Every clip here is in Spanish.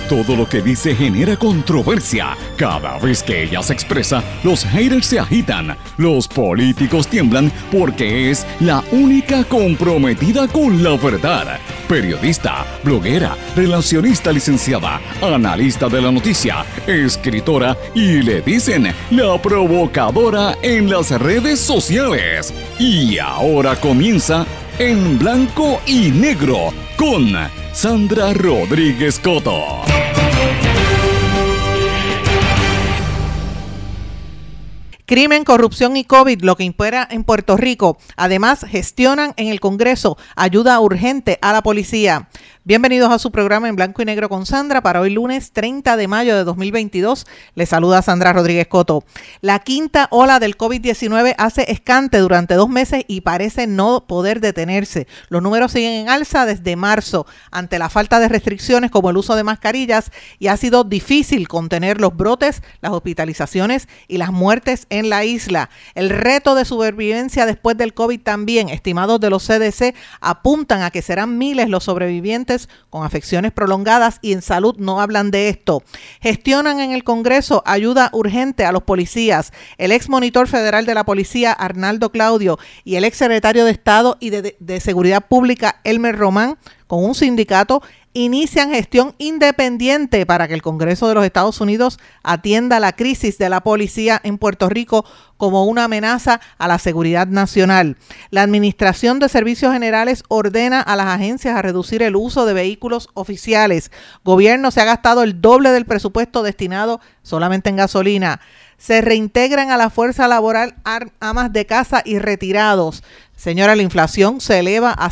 Todo lo que dice genera controversia. Cada vez que ella se expresa, los haters se agitan, los políticos tiemblan porque es la única comprometida con la verdad. Periodista, bloguera, relacionista licenciada, analista de la noticia, escritora y le dicen la provocadora en las redes sociales. Y ahora comienza En Blanco y Negro con Sandra Rodríguez Coto. Crimen, corrupción y COVID, lo que impera en Puerto Rico. Además, gestionan en el Congreso ayuda urgente a la policía. Bienvenidos a su programa En Blanco y Negro con Sandra para hoy lunes 30 de mayo de 2022. Les saluda Sandra Rodríguez Coto. La quinta ola del COVID-19 hace escante durante 2 meses y parece no poder detenerse. Los números siguen en alza desde marzo ante la falta de restricciones como el uso de mascarillas y ha sido difícil contener los brotes, las hospitalizaciones y las muertes en la isla. El reto de supervivencia después del COVID también, estimados de los CDC, apuntan a que serán miles los sobrevivientes con afecciones prolongadas y en salud no hablan de esto. Gestionan en el Congreso ayuda urgente a los policías. El ex monitor federal de la policía, Arnaldo Claudio, y el ex secretario de Estado y de Seguridad Pública, Elmer Román, con un sindicato, inician gestión independiente para que el Congreso de los Estados Unidos atienda la crisis de la policía en Puerto Rico como una amenaza a la seguridad nacional. La Administración de Servicios Generales ordena a las agencias a reducir el uso de vehículos oficiales. Gobierno se ha gastado el doble del presupuesto destinado solamente en gasolina. Se reintegran a la fuerza laboral amas de casa y retirados. Señora, la inflación se eleva a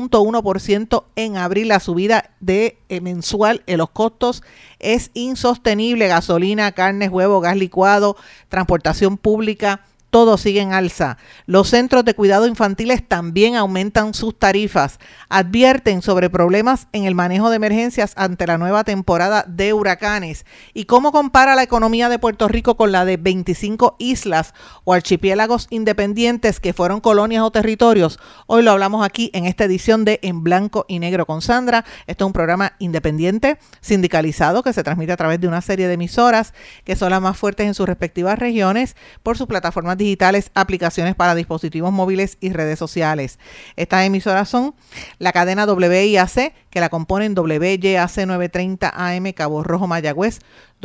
6.1% en abril. La subida mensual en los costos es insostenible. Gasolina, carnes, huevo, gas licuado, transportación pública, todo sigue en alza. Los centros de cuidado infantiles también aumentan sus tarifas. Advierten sobre problemas en el manejo de emergencias ante la nueva temporada de huracanes. ¿Y cómo compara la economía de Puerto Rico con la de 25 islas o archipiélagos independientes que fueron colonias o territorios? Hoy lo hablamos aquí en esta edición de En Blanco y Negro con Sandra. Este es un programa independiente, sindicalizado, que se transmite a través de una serie de emisoras que son las más fuertes en sus respectivas regiones por sus plataformas digitales, aplicaciones para dispositivos móviles y redes sociales. Estas emisoras son la cadena WIAC, que la componen WYAC 930 AM Cabo Rojo Mayagüez,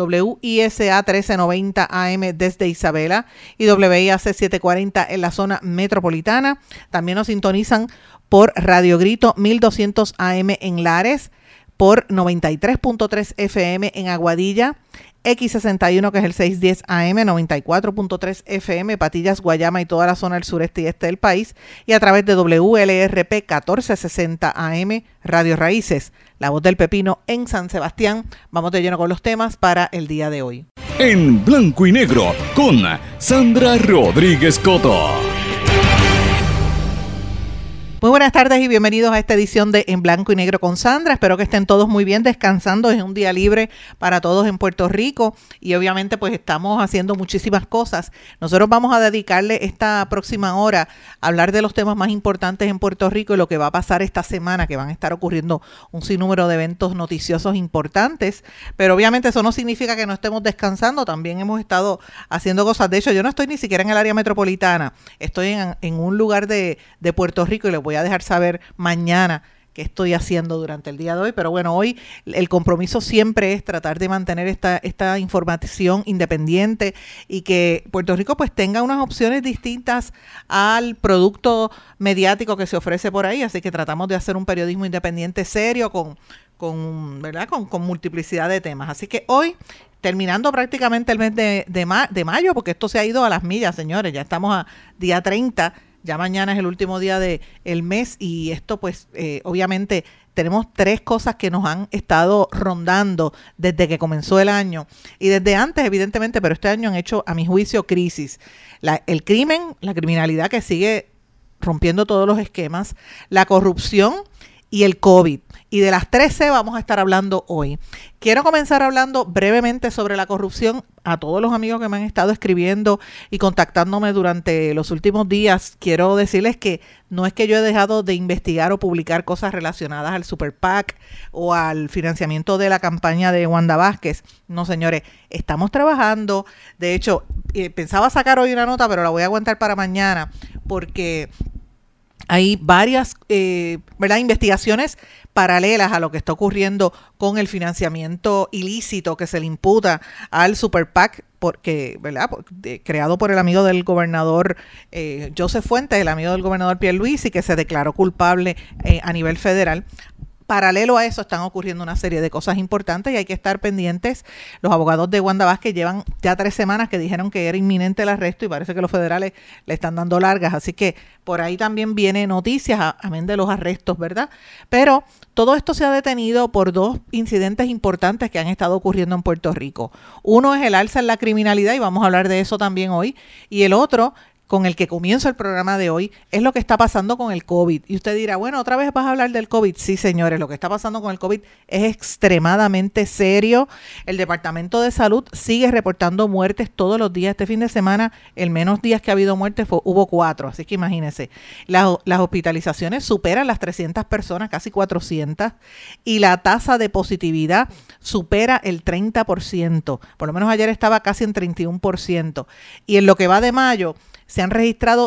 WISA 1390 AM desde Isabela y WIAC 740 en la zona metropolitana. También nos sintonizan por Radio Grito 1200 AM en Lares, por 93.3 FM en Aguadilla, X61, que es el 610 AM, 94.3 FM, Patillas, Guayama y toda la zona del sureste y este del país, y a través de WLRP 1460 AM, Radio Raíces, La Voz del Pepino en San Sebastián. Vamos de lleno con los temas para el día de hoy. En Blanco y Negro con Sandra Rodríguez Coto. Muy buenas tardes y bienvenidos a esta edición de En Blanco y Negro con Sandra. Espero que estén todos muy bien, descansando. Es un día libre para todos en Puerto Rico y obviamente pues estamos haciendo muchísimas cosas. Nosotros vamos a dedicarle esta próxima hora a hablar de los temas más importantes en Puerto Rico y lo que va a pasar esta semana, que van a estar ocurriendo un sinnúmero de eventos noticiosos importantes, pero obviamente eso no significa que no estemos descansando. También hemos estado haciendo cosas. De hecho, yo no estoy ni siquiera en el área metropolitana, estoy en un lugar de Puerto Rico y les voy a dejar saber mañana qué estoy haciendo durante el día de hoy, pero bueno, hoy el compromiso siempre es tratar de mantener esta información independiente y que Puerto Rico pues tenga unas opciones distintas al producto mediático que se ofrece por ahí, así que tratamos de hacer un periodismo independiente serio con multiplicidad de temas. Así que hoy, terminando prácticamente el mes de mayo, porque esto se ha ido a las millas, señores, ya estamos a día 30. Ya mañana es el último día del mes y esto pues obviamente tenemos 3 cosas que nos han estado rondando desde que comenzó el año y desde antes evidentemente, pero este año han hecho a mi juicio crisis. El crimen, la criminalidad que sigue rompiendo todos los esquemas, la corrupción y el COVID. Y de las 13 vamos a estar hablando hoy. Quiero comenzar hablando brevemente sobre la corrupción. A todos los amigos que me han estado escribiendo y contactándome durante los últimos días, quiero decirles que no es que yo he dejado de investigar o publicar cosas relacionadas al Super PAC o al financiamiento de la campaña de Wanda Vázquez. No, señores, estamos trabajando. De hecho, pensaba sacar hoy una nota, pero la voy a aguantar para mañana porque hay varias investigaciones paralelas a lo que está ocurriendo con el financiamiento ilícito que se le imputa al Super PAC, creado por el amigo del gobernador Joseph Fuentes, el amigo del gobernador Pierluisi, que se declaró culpable a nivel federal. Paralelo a eso están ocurriendo una serie de cosas importantes y hay que estar pendientes. Los abogados de Wanda Vázquez llevan ya 3 semanas que dijeron que era inminente el arresto y parece que los federales le están dando largas. Así que por ahí también viene noticias, amén de los arrestos, ¿verdad? Pero todo esto se ha detenido por 2 incidentes importantes que han estado ocurriendo en Puerto Rico. Uno es el alza en la criminalidad y vamos a hablar de eso también hoy. Y el otro, con el que comienzo el programa de hoy, es lo que está pasando con el COVID. Y usted dirá, bueno, ¿otra vez vas a hablar del COVID? Sí, señores, lo que está pasando con el COVID es extremadamente serio. El Departamento de Salud sigue reportando muertes todos los días. Este fin de semana, el menos días que ha habido muertes hubo 4, así que imagínense. Las hospitalizaciones superan las 300 personas, casi 400, y la tasa de positividad supera el 30%. Por lo menos ayer estaba casi en 31%. Y en lo que va de mayo, se han registrado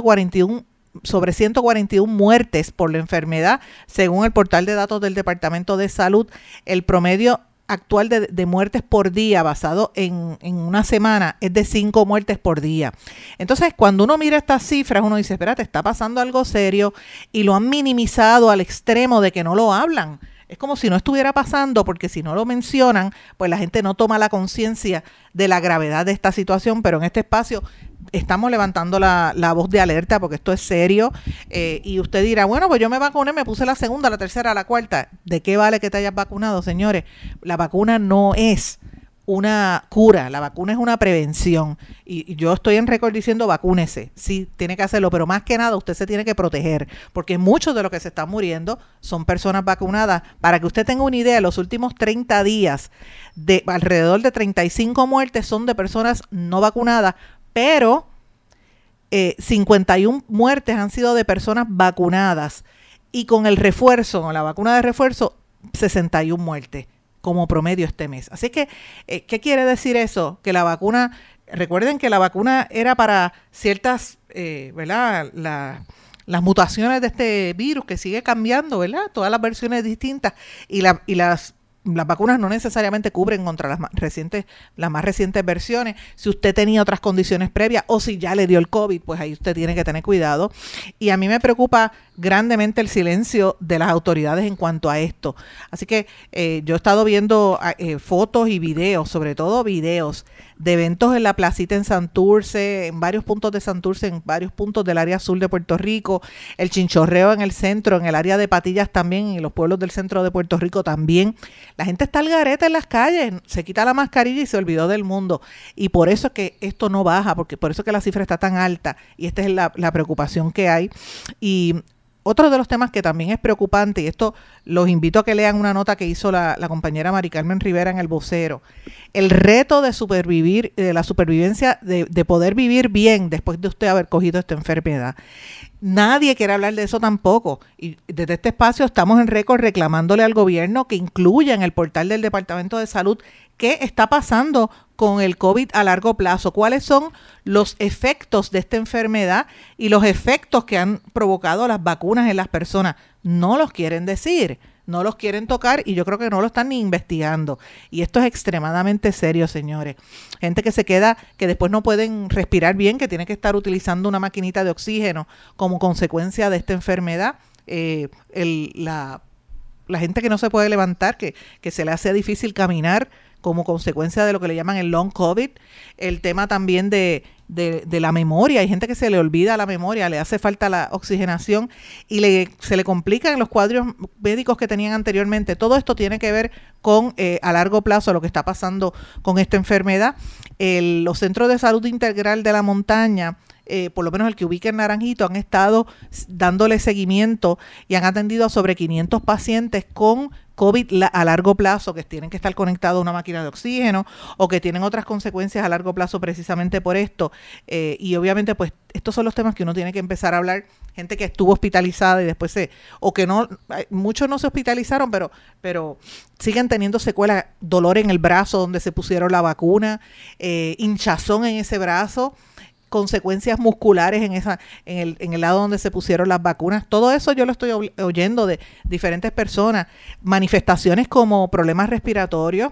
sobre 141 muertes por la enfermedad, según el portal de datos del Departamento de Salud. El promedio actual de muertes por día, basado en una semana, es de 5 muertes por día. Entonces, cuando uno mira estas cifras, uno dice, espérate, está pasando algo serio, y lo han minimizado al extremo de que no lo hablan. Es como si no estuviera pasando, porque si no lo mencionan, pues la gente no toma la conciencia de la gravedad de esta situación, pero en este espacio estamos levantando la voz de alerta porque esto es serio, y usted dirá, bueno, pues yo me vacuné, me puse la segunda, la tercera, la cuarta. ¿De qué vale que te hayas vacunado, señores? La vacuna no es una cura, la vacuna es una prevención, y yo estoy en récord diciendo vacúnese, sí, tiene que hacerlo, pero más que nada usted se tiene que proteger, porque muchos de los que se están muriendo son personas vacunadas. Para que usted tenga una idea, los últimos 30 días, de alrededor de 35 muertes son de personas no vacunadas, pero 51 muertes han sido de personas vacunadas, y con el refuerzo, con la vacuna de refuerzo, 61 muertes como promedio este mes. Así que, ¿qué quiere decir eso? Que la vacuna, recuerden que la vacuna era para ciertas, ¿verdad? Las mutaciones de este virus que sigue cambiando, ¿verdad? Todas las versiones distintas, y las vacunas no necesariamente cubren contra las más recientes versiones. Si usted tenía otras condiciones previas o si ya le dio el COVID, pues ahí usted tiene que tener cuidado. Y a mí me preocupa grandemente el silencio de las autoridades en cuanto a esto. Así que yo he estado viendo fotos y videos, sobre todo videos de eventos en la placita en Santurce, en varios puntos de Santurce, en varios puntos del área sur de Puerto Rico, el chinchorreo en el centro, en el área de Patillas también, en los pueblos del centro de Puerto Rico también. La gente está al garete en las calles, se quita la mascarilla y se olvidó del mundo. Y por eso es que esto no baja, porque por eso es que la cifra está tan alta, y esta es la preocupación que hay. Y otro de los temas que también es preocupante, y esto los invito a que lean una nota que hizo la compañera Mari Carmen Rivera en El Vocero, el reto de supervivir, de la supervivencia, de poder vivir bien después de usted haber cogido esta enfermedad. Nadie quiere hablar de eso tampoco, y desde este espacio estamos en récord reclamándole al gobierno que incluya en el portal del Departamento de Salud qué está pasando con el COVID a largo plazo, cuáles son los efectos de esta enfermedad y los efectos que han provocado las vacunas en las personas. No los quieren decir, no los quieren tocar, y yo creo que no lo están ni investigando. Y esto es extremadamente serio, señores. Gente que se queda, que después no pueden respirar bien, que tiene que estar utilizando una maquinita de oxígeno como consecuencia de esta enfermedad. La gente que no se puede levantar, que se le hace difícil caminar como consecuencia de lo que le llaman el long COVID. El tema también de la memoria. Hay gente que se le olvida la memoria, le hace falta la oxigenación y se le complican los cuadros médicos que tenían anteriormente. Todo esto tiene que ver con a largo plazo lo que está pasando con esta enfermedad. Los centros de salud integral de la montaña por lo menos el que ubica en Naranjito, han estado dándole seguimiento y han atendido a sobre 500 pacientes con COVID a largo plazo, que tienen que estar conectados a una máquina de oxígeno o que tienen otras consecuencias a largo plazo precisamente por esto. Y obviamente, pues, estos son los temas que uno tiene que empezar a hablar. Gente que estuvo hospitalizada y después o que no, muchos no se hospitalizaron, pero siguen teniendo secuelas, dolor en el brazo donde se pusieron la vacuna, hinchazón en ese brazo, consecuencias musculares en el lado donde se pusieron las vacunas. Todo eso yo lo estoy oyendo de diferentes personas. Manifestaciones como problemas respiratorios,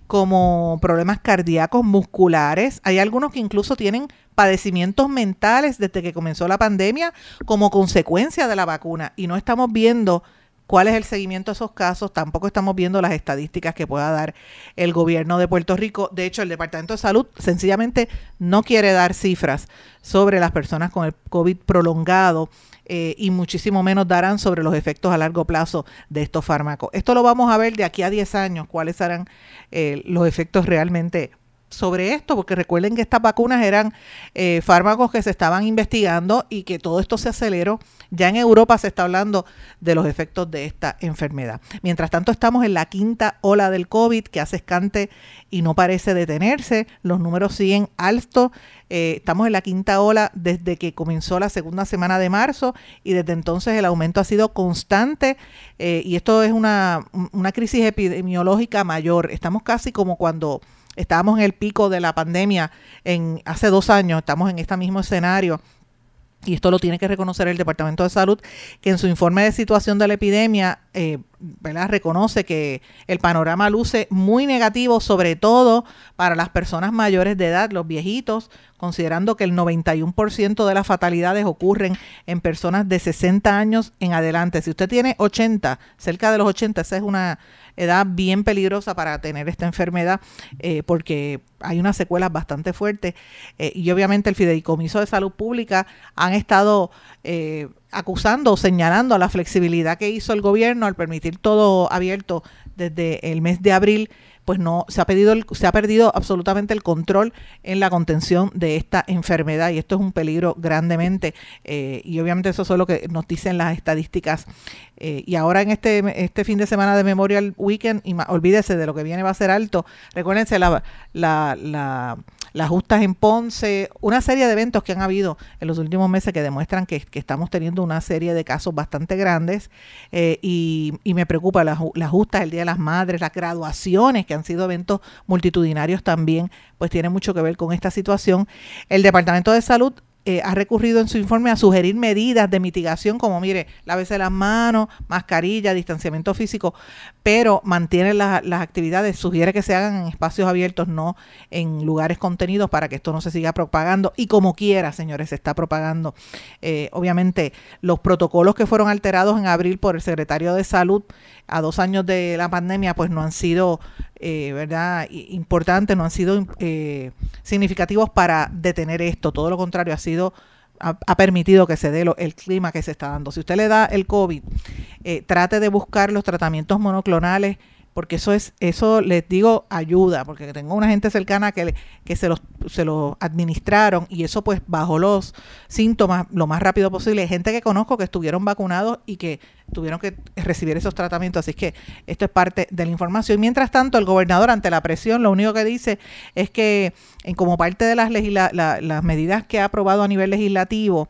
como problemas cardíacos, musculares. Hay algunos que incluso tienen padecimientos mentales desde que comenzó la pandemia como consecuencia de la vacuna, y no estamos viendo cuál es el seguimiento de esos casos, tampoco estamos viendo las estadísticas que pueda dar el gobierno de Puerto Rico. De hecho, el Departamento de Salud sencillamente no quiere dar cifras sobre las personas con el COVID prolongado, y muchísimo menos darán sobre los efectos a largo plazo de estos fármacos. Esto lo vamos a ver de aquí a 10 años, cuáles serán los efectos realmente sobre esto, porque recuerden que estas vacunas eran fármacos que se estaban investigando y que todo esto se aceleró. Ya en Europa se está hablando de los efectos de esta enfermedad. Mientras tanto, estamos en la quinta ola del COVID, que hace escante y no parece detenerse. Los números siguen altos. Estamos en la quinta ola desde que comenzó la segunda semana de marzo, y desde entonces el aumento ha sido constante, y esto es una crisis epidemiológica mayor. Estamos casi como cuando estábamos en el pico de la pandemia hace 2 años, estamos en este mismo escenario. Y esto lo tiene que reconocer el Departamento de Salud, que en su informe de situación de la epidemia, ¿verdad?, reconoce que el panorama luce muy negativo, sobre todo para las personas mayores de edad, los viejitos, considerando que el 91% de las fatalidades ocurren en personas de 60 años en adelante. Si usted tiene 80, cerca de los 80, esa es una edad bien peligrosa para tener esta enfermedad, porque hay unas secuelas bastante fuertes, y obviamente el Fideicomiso de Salud Pública han estado acusando o señalando a la flexibilidad que hizo el gobierno al permitir todo abierto desde el mes de abril. Pues no se ha perdido absolutamente el control en la contención de esta enfermedad, y esto es un peligro grandemente, y obviamente eso es lo que nos dicen las estadísticas. Y ahora en este fin de semana de Memorial Weekend, olvídese de lo que viene, va a ser alto. Recuérdense las justas en Ponce, una serie de eventos que han habido en los últimos meses que demuestran que estamos teniendo una serie de casos bastante grandes, y me preocupa las justas, el Día de las Madres, las graduaciones, que han sido eventos multitudinarios también, pues tiene mucho que ver con esta situación. El Departamento de Salud ha recurrido en su informe a sugerir medidas de mitigación como, mire, lávese las manos, mascarilla, distanciamiento físico, pero mantiene las actividades, sugiere que se hagan en espacios abiertos, no en lugares contenidos, para que esto no se siga propagando, y como quiera, señores, se está propagando. Obviamente, los protocolos que fueron alterados en abril por el secretario de Salud a 2 años de la pandemia, pues no han sido ¿verdad?, importantes, no han sido significativos para detener esto. Todo lo contrario, ha permitido que se dé el clima que se está dando. Si usted le da el COVID, trate de buscar los tratamientos monoclonales, porque eso les digo, ayuda, porque tengo una gente cercana que se los administraron, y eso pues bajó los síntomas lo más rápido posible. Gente que conozco que estuvieron vacunados y que tuvieron que recibir esos tratamientos, así que esto es parte de la información. Mientras tanto, el gobernador, ante la presión, lo único que dice es que como parte de las medidas que ha aprobado a nivel legislativo,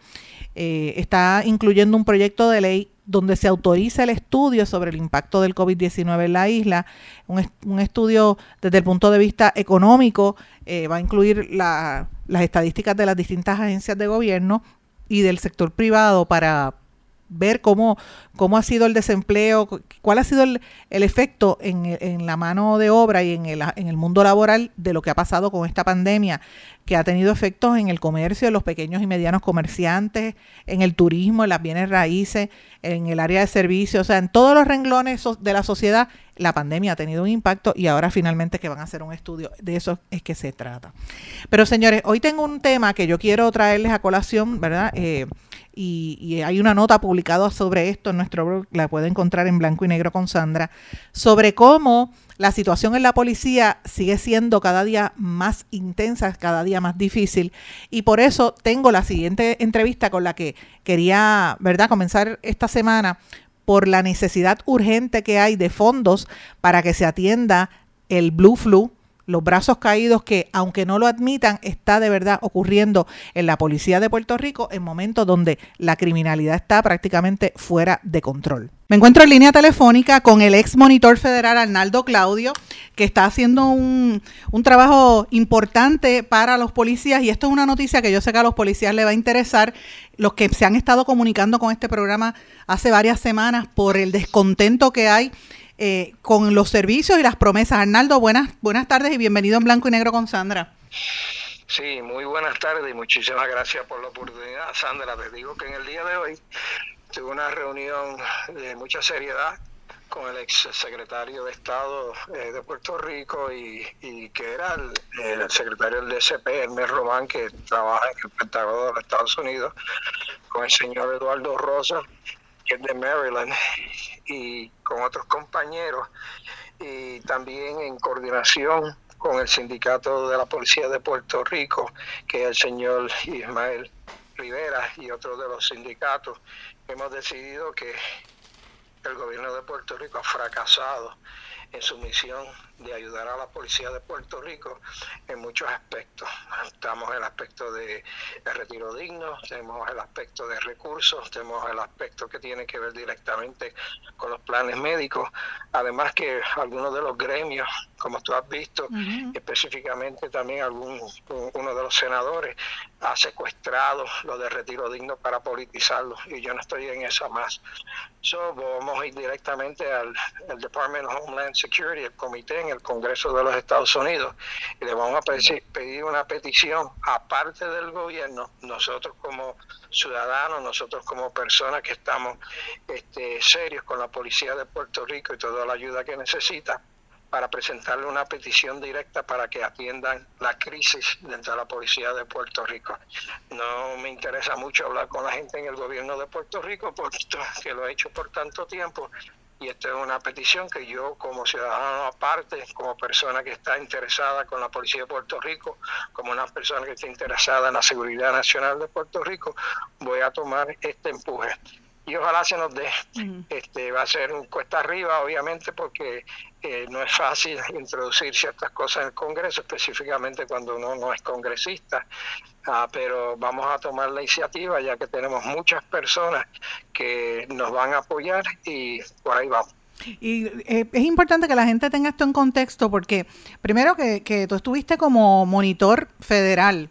está incluyendo un proyecto de ley donde se autoriza el estudio sobre el impacto del COVID-19 en la isla, un estudio desde el punto de vista económico. Va a incluir las estadísticas de las distintas agencias de gobierno y del sector privado para ver cómo ha sido el desempleo, cuál ha sido el efecto en la mano de obra y en el mundo laboral de lo que ha pasado con esta pandemia, que ha tenido efectos en el comercio, en los pequeños y medianos comerciantes, en el turismo, en las bienes raíces, en el área de servicios, o sea, en todos los renglones de la sociedad. La pandemia ha tenido un impacto, y ahora finalmente que van a hacer un estudio, de eso es que se trata. Pero señores, hoy tengo un tema que yo quiero traerles a colación, ¿verdad? y hay una nota publicada sobre esto en nuestro blog, la puede encontrar en Blanco y Negro con Sandra, sobre cómo la situación en la policía sigue siendo cada día más intensa, cada día más difícil, y por eso tengo la siguiente entrevista con la que quería, ¿verdad?, comenzar esta semana, por la necesidad urgente que hay de fondos para que se atienda el Blue Flu, los brazos caídos que, aunque no lo admitan, está de verdad ocurriendo en la policía de Puerto Rico en momentos donde la criminalidad está prácticamente fuera de control. Me encuentro en línea telefónica con el ex monitor federal Arnaldo Claudio, que está haciendo un trabajo importante para los policías, y esto es una noticia que yo sé que a los policías les va a interesar, los que se han estado comunicando con este programa hace varias semanas por el descontento que hay con los servicios y las promesas. Arnaldo, buenas tardes y bienvenido en Blanco y Negro con Sandra. Sí, muy buenas tardes y muchísimas gracias por la oportunidad, Sandra. Te digo que en el día de hoy tuve una reunión de mucha seriedad con el ex secretario de Estado de Puerto Rico y que era el secretario del DCP, Hermes Román, que trabaja en el Pentágono de los Estados Unidos, con el señor Eduardo Rosa, que es de Maryland, y con otros compañeros, y también en coordinación con el sindicato de la Policía de Puerto Rico, que es el señor Ismael Rivera y otros de los sindicatos. Hemos decidido que el gobierno de Puerto Rico ha fracasado en su misión de ayudar a la policía de Puerto Rico en muchos aspectos. Estamos en el aspecto de retiro digno, tenemos el aspecto de recursos, tenemos el aspecto que tiene que ver directamente con los planes médicos, además que algunos de los gremios, como tú has visto, específicamente también uno de los senadores ha secuestrado lo de retiro digno para politizarlo, y yo no estoy en esa más. Vamos a ir directamente al Department of Homeland Security, el comité en el Congreso de los Estados Unidos, y le vamos a pedir una petición aparte del gobierno, nosotros como ciudadanos, nosotros como personas que estamos serios con la policía de Puerto Rico y toda la ayuda que necesita, para presentarle una petición directa para que atiendan la crisis dentro de la policía de Puerto Rico. No me interesa mucho hablar con la gente en el gobierno de Puerto Rico, porque que lo he hecho por tanto tiempo, y esta es una petición que yo, como ciudadano aparte, como persona que está interesada con la policía de Puerto Rico, como una persona que está interesada en la seguridad nacional de Puerto Rico, voy a tomar este empuje. Y ojalá se nos dé. Va a ser un cuesta arriba, obviamente, porque no es fácil introducir ciertas cosas en el Congreso, específicamente cuando uno no es congresista, pero vamos a tomar la iniciativa, ya que tenemos muchas personas que nos van a apoyar, y por ahí vamos. Y es importante que la gente tenga esto en contexto, porque primero que tú estuviste como monitor federal,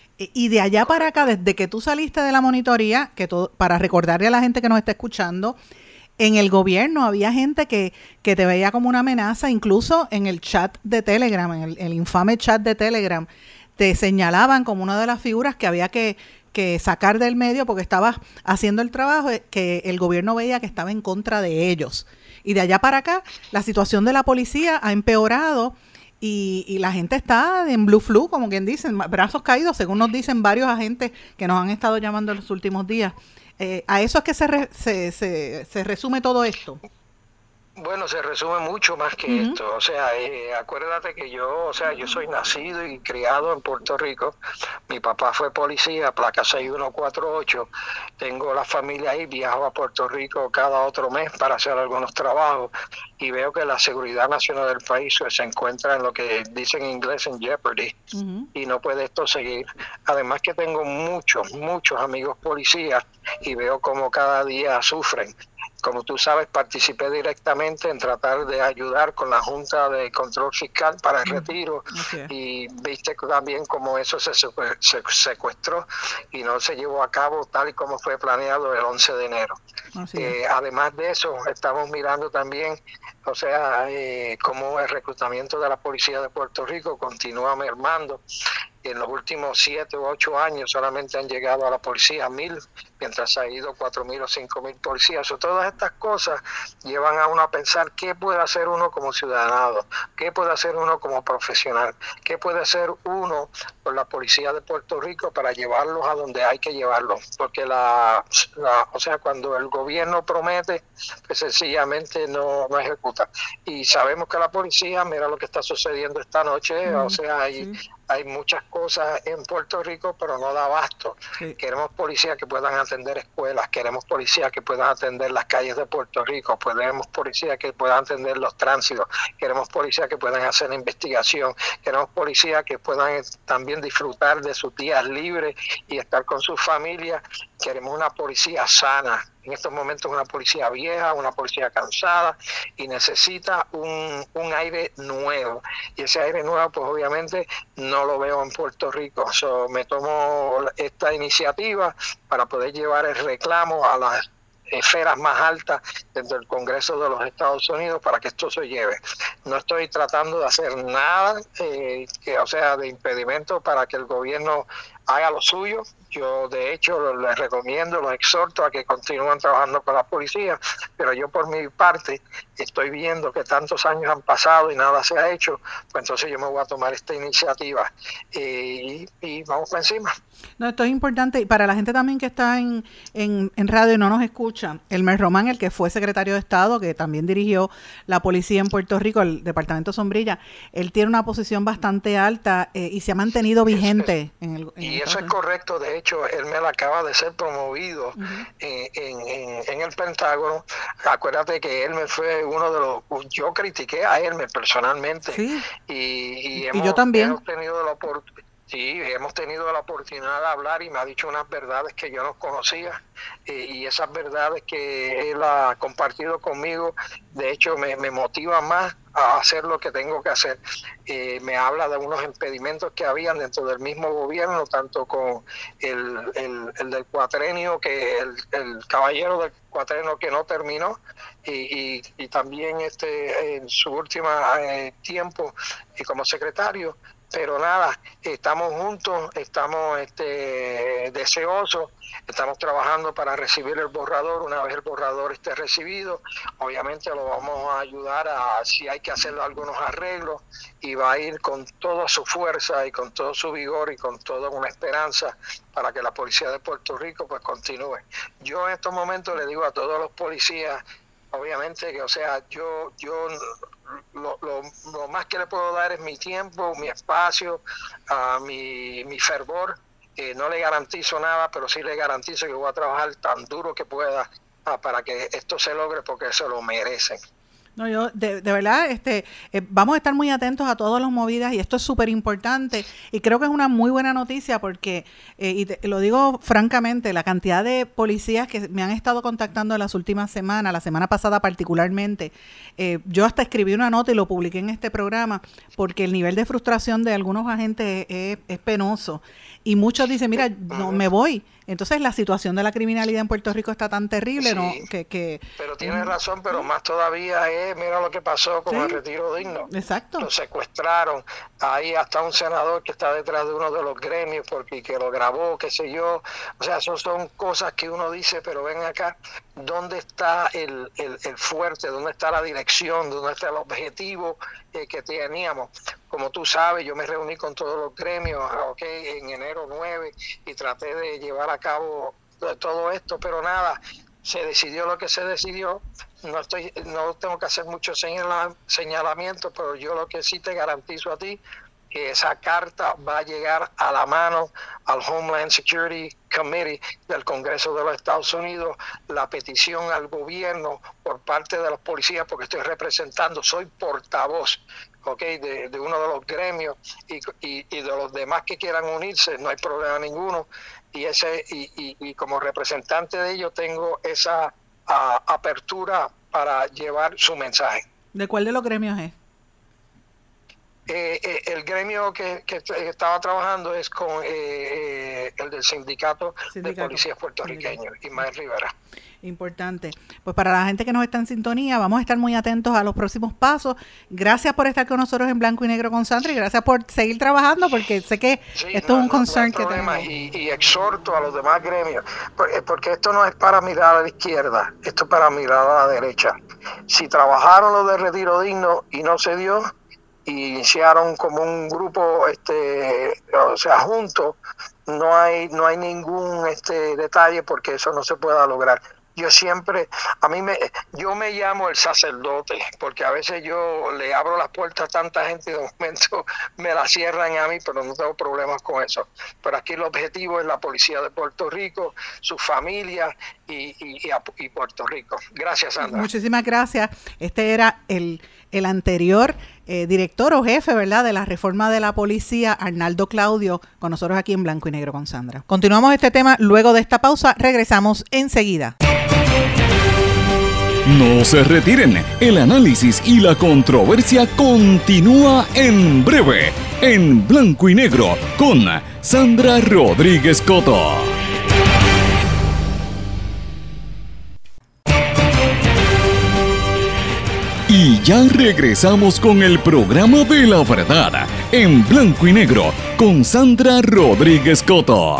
y de allá para acá, desde que tú saliste de la monitoría, para recordarle a la gente que nos está escuchando, en el gobierno había gente que te veía como una amenaza, incluso en el chat de Telegram, en el infame chat de Telegram, te señalaban como una de las figuras que había que sacar del medio porque estabas haciendo el trabajo que el gobierno veía que estaba en contra de ellos. Y de allá para acá, la situación de la policía ha empeorado. Y la gente está en blue flu, como quien dicen, brazos caídos, según nos dicen varios agentes que nos han estado llamando en los últimos días. ¿A eso es que se resume todo esto? Bueno, se resume mucho más que esto. O sea, acuérdate que yo soy nacido y criado en Puerto Rico. Mi papá fue policía, placa 6148. Tengo la familia ahí, viajo a Puerto Rico cada otro mes para hacer algunos trabajos, y veo que la seguridad nacional del país se encuentra en lo que dicen en inglés en jeopardy, y no puede esto seguir. Además que tengo muchos amigos policías y veo cómo cada día sufren. Como tú sabes, participé directamente en tratar de ayudar con la Junta de Control Fiscal para el retiro, y viste también cómo eso se secuestró y no se llevó a cabo tal y como fue planeado el 11 de enero. Además de eso, estamos mirando también, cómo el reclutamiento de la policía de Puerto Rico continúa mermando. en los últimos 7 u 8 años solamente han llegado a la policía 1,000, mientras ha ido 4,000 o 5,000 policías. Todas estas cosas llevan a uno a pensar qué puede hacer uno como ciudadano, qué puede hacer uno como profesional, qué puede hacer uno por la policía de Puerto Rico para llevarlos a donde hay que llevarlos. Porque o sea, cuando el gobierno promete, pues sencillamente no ejecuta. Y sabemos que la policía, mira lo que está sucediendo esta noche, o sea, hay muchas cosas en Puerto Rico, pero no da abasto. Sí. Queremos policías que puedan atender escuelas, queremos policías que puedan atender las calles de Puerto Rico, queremos policías que puedan atender los tránsitos, queremos policías que puedan hacer investigación, queremos policías que puedan también disfrutar de sus días libres y estar con sus familias. Queremos una policía sana. En estos momentos una policía vieja, una policía cansada y necesita un aire nuevo. Y ese aire nuevo, pues obviamente no lo veo en Puerto Rico. Me tomo esta iniciativa para poder llevar el reclamo a las esferas más altas dentro del Congreso de los Estados Unidos para que esto se lleve. No estoy tratando de hacer nada, de impedimento para que el gobierno haga lo suyo. Yo, de hecho, les recomiendo, los exhorto a que continúen trabajando con la policía, pero yo por mi parte estoy viendo que tantos años han pasado y nada se ha hecho, pues entonces yo me voy a tomar esta iniciativa y vamos por encima. No, esto es importante, y para la gente también que está en radio y no nos escucha, Elmer Román, el que fue secretario de Estado, que también dirigió la policía en Puerto Rico, el departamento Sombrilla, él tiene una posición bastante alta y se ha mantenido vigente. Y eso es correcto. De hecho, Elmer acaba de ser promovido en el Pentágono. Acuérdate que Elmer fue uno de los... Yo critiqué a Elmer personalmente. Sí. Y yo también. Hemos tenido la oportunidad de hablar y me ha dicho unas verdades que yo no conocía y esas verdades que él ha compartido conmigo, de hecho me motivan más a hacer lo que tengo que hacer. Me habla de unos impedimentos que habían dentro del mismo gobierno, tanto con el del cuatrenio, que el caballero del cuatrenio que no terminó, y también en su último tiempo como secretario. Pero nada, estamos juntos, estamos deseosos, estamos trabajando para recibir el borrador. Una vez el borrador esté recibido, obviamente lo vamos a ayudar si hay que hacer algunos arreglos, y va a ir con toda su fuerza y con todo su vigor y con toda una esperanza para que la policía de Puerto Rico pues continúe. Yo en estos momentos le digo a todos los policías, obviamente que, o sea, yo lo más que le puedo dar es mi tiempo, mi espacio, mi fervor. No le garantizo nada, pero sí le garantizo que voy a trabajar tan duro que pueda para que esto se logre, porque se lo merecen. No, yo de verdad vamos a estar muy atentos a todas las movidas, y esto es súper importante, y creo que es una muy buena noticia porque, lo digo francamente, la cantidad de policías que me han estado contactando en las últimas semanas, la semana pasada particularmente, yo hasta escribí una nota y lo publiqué en este programa, porque el nivel de frustración de algunos agentes es penoso, y muchos dicen, mira, no me voy. Entonces la situación de la criminalidad en Puerto Rico está tan terrible, sí, ¿no? Pero tienes razón, pero más todavía mira lo que pasó con el retiro digno. Exacto. Lo secuestraron. Hay hasta un senador que está detrás de uno de los gremios porque que lo grabó, qué sé yo. O sea, eso son cosas que uno dice, pero ven acá, ¿dónde está el fuerte? ¿Dónde está la dirección? ¿Dónde está el objetivo que teníamos? Como tú sabes, yo me reuní con todos los gremios, en enero 9, y traté de llevar a cabo todo esto, pero nada, se decidió lo que se decidió. No tengo que hacer muchos señalamientos, pero yo lo que sí te garantizo a ti, que esa carta va a llegar a la mano al Homeland Security Committee del Congreso de los Estados Unidos, la petición al gobierno por parte de los policías, porque estoy representando, soy portavoz de uno de los gremios y de los demás que quieran unirse, no hay problema ninguno, y como representante de ellos tengo esa apertura para llevar su mensaje. ¿De cuál de los gremios es? El gremio que estaba trabajando es con el del sindicato de policías puertorriqueños, Ismael Rivera. Importante. Pues para la gente que nos está en sintonía, vamos a estar muy atentos a los próximos pasos. Gracias por estar con nosotros en Blanco y Negro con Sandra y gracias por seguir trabajando porque sé que esto es un concern que tenemos. Y exhorto a los demás gremios, porque esto no es para mirar a la izquierda, esto es para mirar a la derecha. Si trabajaron lo de retiro digno y no se dio, y iniciaron como un grupo, juntos, no hay ningún detalle porque eso no se pueda lograr. Yo me llamo el sacerdote, porque a veces yo le abro las puertas a tanta gente y de momento me la cierran a mí, pero no tengo problemas con eso. Pero aquí el objetivo es la policía de Puerto Rico, sus familias y Puerto Rico. Gracias, Sandra. Muchísimas gracias. Este era el anterior director o jefe, ¿verdad?, de la reforma de la policía, Arnaldo Claudio, con nosotros aquí en Blanco y Negro con Sandra. Continuamos este tema luego de esta pausa. Regresamos enseguida. No se retiren, el análisis y la controversia continúa en breve, en Blanco y Negro, con Sandra Rodríguez Coto. Y ya regresamos con el programa de la verdad, en Blanco y Negro, con Sandra Rodríguez Coto.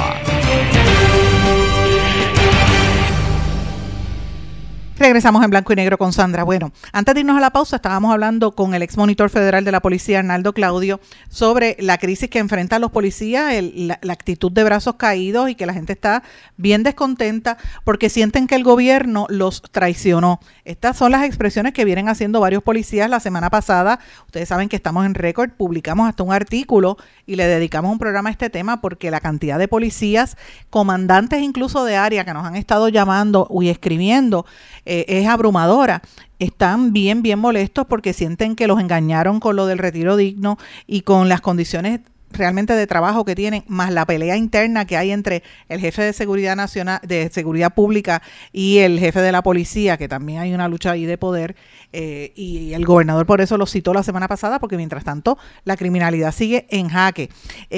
Regresamos en Blanco y Negro con Sandra. Bueno, antes de irnos a la pausa, estábamos hablando con el ex monitor federal de la policía, Arnaldo Claudio, sobre la crisis que enfrentan los policías, la actitud de brazos caídos y que la gente está bien descontenta porque sienten que el gobierno los traicionó. Estas son las expresiones que vienen haciendo varios policías. La semana pasada, ustedes saben que estamos en récord, publicamos hasta un artículo y le dedicamos un programa a este tema porque la cantidad de policías, comandantes incluso de área que nos han estado llamando y escribiendo, es abrumadora. Están bien molestos porque sienten que los engañaron con lo del retiro digno y con las condiciones realmente de trabajo que tienen, más la pelea interna que hay entre el jefe de seguridad nacional, de seguridad pública y el jefe de la policía, que también hay una lucha ahí de poder, y el gobernador por eso lo citó la semana pasada, porque mientras tanto la criminalidad sigue en jaque.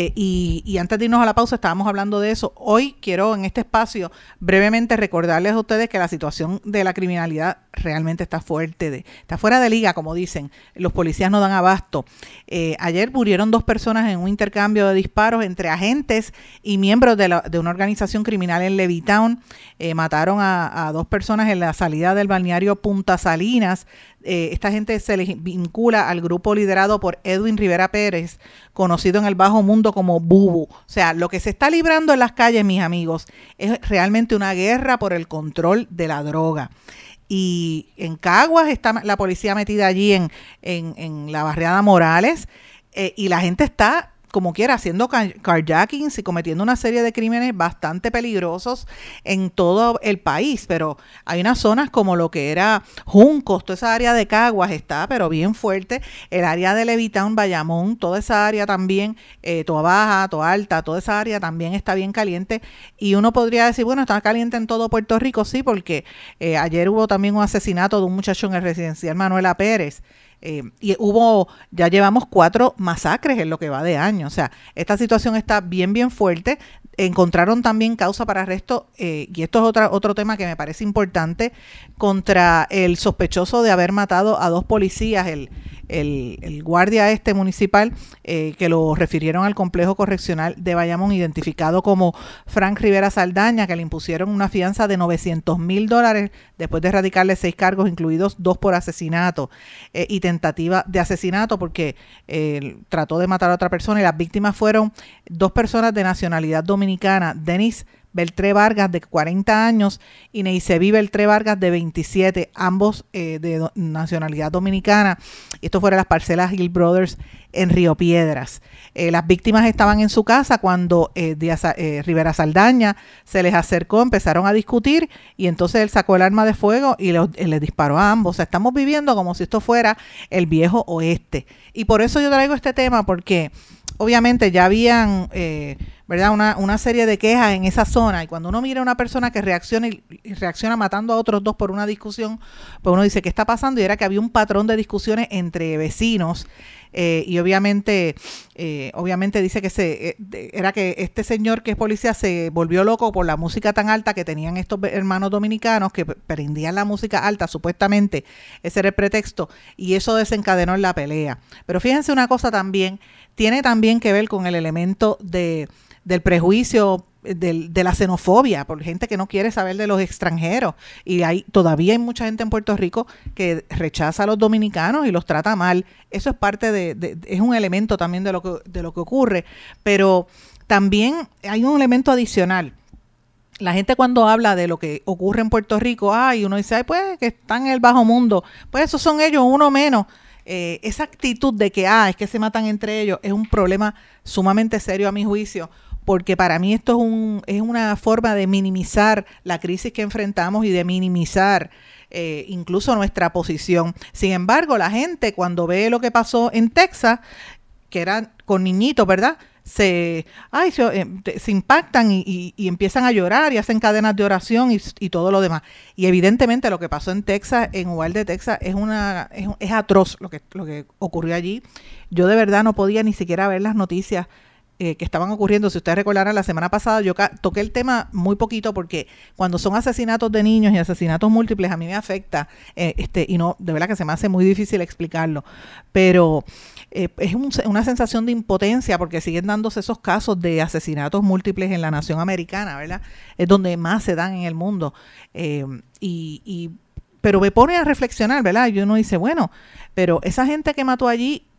Y antes de irnos a la pausa estábamos hablando de eso. Hoy quiero en este espacio brevemente recordarles a ustedes que la situación de la criminalidad realmente está fuerte, está fuera de liga, como dicen. Los policías no dan abasto. Ayer murieron 2 personas en un intercambio de disparos entre agentes y miembros de una organización criminal en Levittown. Mataron a 2 personas en la salida del balneario Punta Salinas. Esta gente se les vincula al grupo liderado por Edwin Rivera Pérez, conocido en el bajo mundo como Bubu. O sea, lo que se está librando en las calles, mis amigos, es realmente una guerra por el control de la droga. Y en Caguas está la policía metida allí en la barriada Morales, y la gente está como quiera haciendo carjackings y cometiendo una serie de crímenes bastante peligrosos en todo el país, pero hay unas zonas como lo que era Juncos, toda esa área de Caguas está pero bien fuerte, el área de Levittown, Bayamón, toda esa área también, Toa Baja, Toa Alta, toda esa área también está bien caliente, y uno podría decir, bueno, está caliente en todo Puerto Rico, sí, porque ayer hubo también un asesinato de un muchacho en el residencial Manuela Pérez. Y ya llevamos 4 masacres en lo que va de año. O sea, esta situación está bien fuerte. Encontraron también causa para arresto, y esto es otro tema que me parece importante, contra el sospechoso de haber matado a 2 policías, el guardia municipal, que lo refirieron al complejo correccional de Bayamón, identificado como Frank Rivera Saldaña, que le impusieron una fianza de $900,000 después de erradicarle 6 cargos, incluidos 2 por asesinato y tentativa de asesinato, porque trató de matar a otra persona, y las víctimas fueron 2 personas de nacionalidad dominicana, Denis Beltré Vargas, de 40 años, y Neiseví Beltré Vargas, de 27, ambos de nacionalidad dominicana. Esto fueron las parcelas Hill Brothers en Río Piedras. Las víctimas estaban en su casa cuando Rivera Saldaña se les acercó, empezaron a discutir, y entonces él sacó el arma de fuego y les disparó a ambos. O sea, estamos viviendo como si esto fuera el viejo oeste. Y por eso yo traigo este tema, porque obviamente ya habían ¿verdad? Una serie de quejas en esa zona, y cuando uno mira a una persona que reacciona y reacciona matando a otros dos por una discusión, pues uno dice, ¿qué está pasando? Y era que había un patrón de discusiones entre vecinos, y obviamente dice que era que este señor que es policía se volvió loco por la música tan alta que tenían estos hermanos dominicanos, que prendían la música alta, supuestamente ese era el pretexto, y eso desencadenó en la pelea. Pero fíjense una cosa también, tiene también que ver con el elemento del prejuicio, de la xenofobia, por gente que no quiere saber de los extranjeros, y todavía hay mucha gente en Puerto Rico que rechaza a los dominicanos y los trata mal. Eso es parte es un elemento también de lo que ocurre, pero también hay un elemento adicional. La gente cuando habla de lo que ocurre en Puerto Rico, y uno dice, pues que están en el bajo mundo, pues esos son ellos, uno menos. Esa actitud de que es que se matan entre ellos es un problema sumamente serio a mi juicio, porque para mí esto es una forma de minimizar la crisis que enfrentamos y de minimizar incluso nuestra posición. Sin embargo, la gente cuando ve lo que pasó en Texas, que eran con niñitos, ¿verdad?, se impactan y empiezan a llorar y hacen cadenas de oración y todo lo demás. Y evidentemente lo que pasó en Texas, en Uvalde, Texas, es atroz lo que ocurrió allí. Yo de verdad no podía ni siquiera ver las noticias que estaban ocurriendo. Si ustedes recordarán, la semana pasada yo toqué el tema muy poquito, porque cuando son asesinatos de niños y asesinatos múltiples a mí me afecta, y no, de verdad que se me hace muy difícil explicarlo, pero es una sensación de impotencia, porque siguen dándose esos casos de asesinatos múltiples en la nación americana, ¿verdad? Es donde más se dan en el mundo, pero me pone a reflexionar, ¿verdad? Y uno dice, bueno, pero esa gente que mató allí